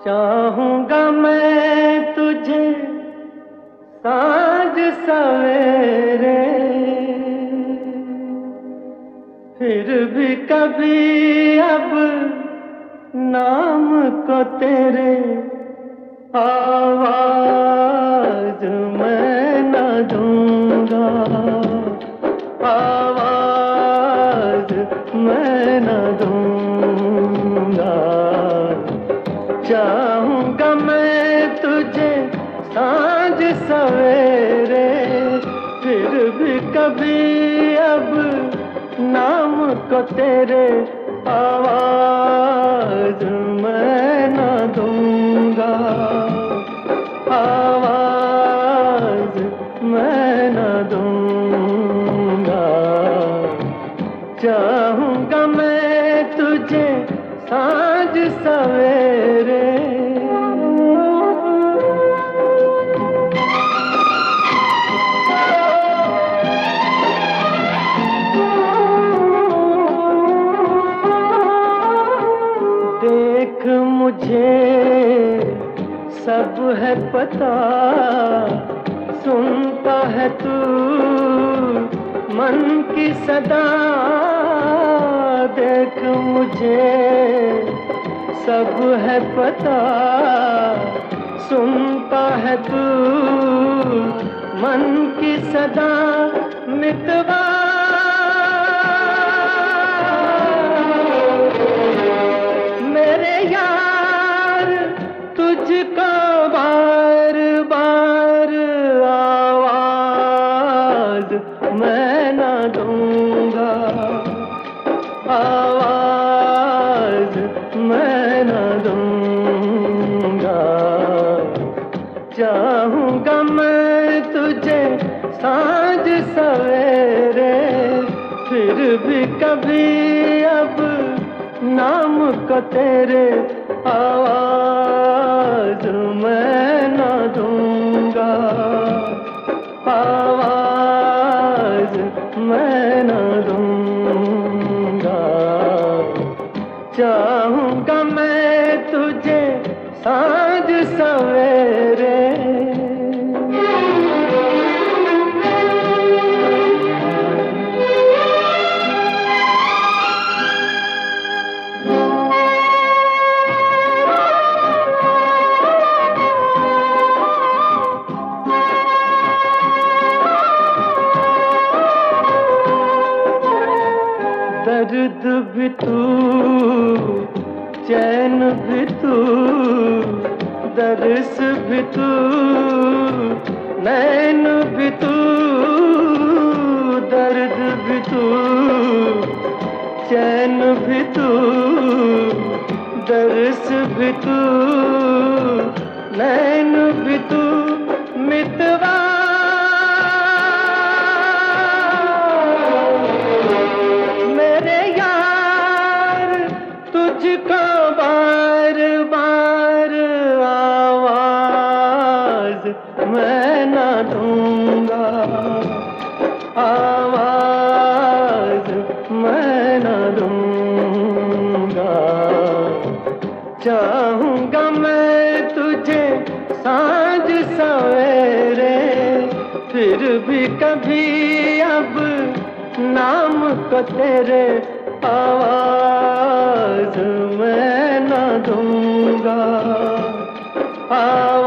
चाहूंगा मैं तुझे साँझ सवेरे, फिर भी कभी अब नाम को तेरे आवाज मैं न दूंगा, आवाज मैं न दूंगा। चाहूंगा मैं तुझे साँझ सवेरे, फिर भी कभी अब नाम को तेरे आवाज मैं न दूंगा, आवाज मैं न दूंगा। चाहूंगा मैं तुझे साँझ सवेरे। देख मुझे सब है पता, सुनता है तू मन की सदा। देख मुझे सब है पता, सुनता है तू मन की सदा। मितवा मेरे यार तुझको बार बार आवाज मैं न दूंगा, आवाज मैं न दूंगा। चाहूंगा मैं तुझे साँझ सवेरे, फिर भी कभी अब नाम को तेरे आवाज मैं न दूंगा, आवाज मैं न दूंगा। चाहूंगा मैं तुझे साँझ सवेरे। दर्द भी तू, चैन भी तू, दर्स भी तू, नैन भी तू। दर्द भी तू, चैन भी तू, दर्स भी तू, नैन भी तू। मितवा तुझको बार बार आवाज मैं न दूंगा, आवाज मैं न दूंगा। चाहूंगा मैं तुझे साँझ सवेरे, फिर भी कभी अब नाम को तेरे आवाज मैं न दूंगा, आवाज